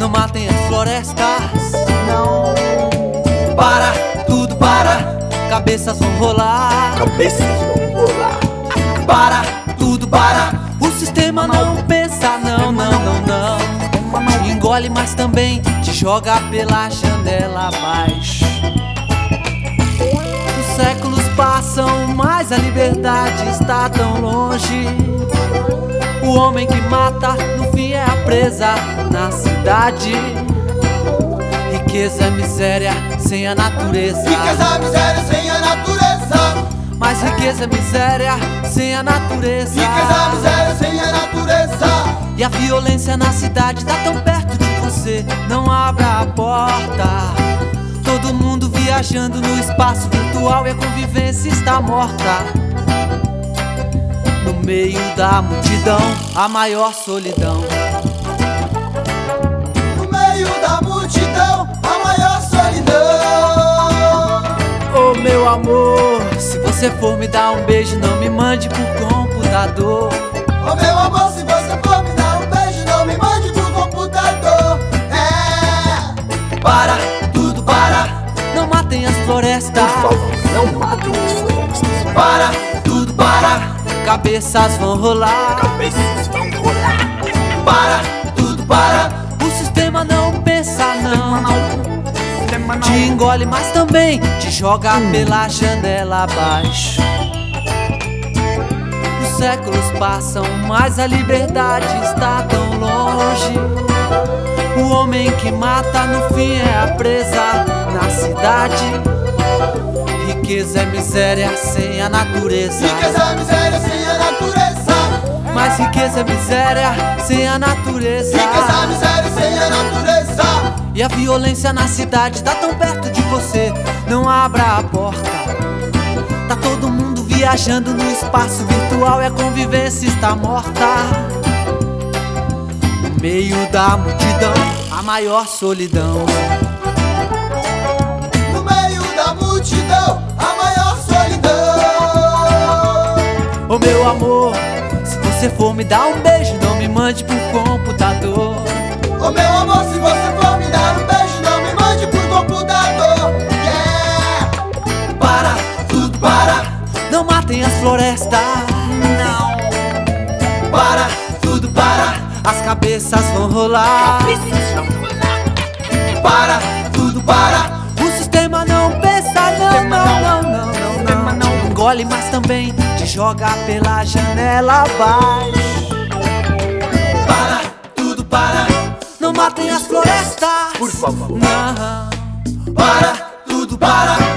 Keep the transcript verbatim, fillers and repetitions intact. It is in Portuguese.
não matem as florestas. Não. Para, tudo para, cabeças vão rolar. Cabeças vão rolar. Para, tudo para, o sistema não pensa, não, não, não, não. Te engole, mas também te joga pela janela abaixo. Os séculos passam, mas a liberdade está tão longe. O homem que mata, no fim é a presa na cidade. Riqueza é miséria sem a natureza. Riqueza é miséria sem a natureza. Mas riqueza é miséria sem a natureza. Riqueza é miséria sem a natureza. E a violência na cidade tá tão perto de você, não abra a porta. Todo mundo viajando no espaço virtual e a convivência está morta. No meio da multidão, a maior solidão. No meio da multidão, a maior solidão. Oh meu amor, se você for me dar um beijo, não me mande por computador. Oh meu amor, se você for me dar um beijo, não me mande por computador. É. Para, tudo para, não matem as florestas. Por favor, não matem as florestas. Para, tudo para, cabeças vão rolar. Cabeças vão rolar. Para, tudo para, o sistema não pensa, não. Te engole, mas também te joga pela janela abaixo. Os séculos passam, mas a liberdade está tão longe. O homem que mata, no fim é a presa na cidade. Riqueza é miséria sem a natureza. Riqueza é miséria sem a natureza. Mas riqueza é miséria sem a natureza. Riqueza é miséria sem a natureza. E a violência na cidade tá tão perto de você, não abra a porta. Tá todo mundo viajando no espaço virtual e a convivência está morta. No meio da multidão, a maior solidão. No meio da multidão, a maior solidão. Ô meu amor, se você for me dar um beijo, não me mande por computador. Ô meu amor, se você for me dar um beijo, não me mande por computador. Yeah. Para, tudo para, não matem as florestas. Não. Para, tudo para, as cabeças vão rolar. Cabeças vão rolar. Para, tudo para, o sistema não pensa, não, não, não, não, não, não. Engole, mas também te joga pela janela abaixo. Para, tudo para, não matem as florestas. Por favor. Não. Para, tudo para,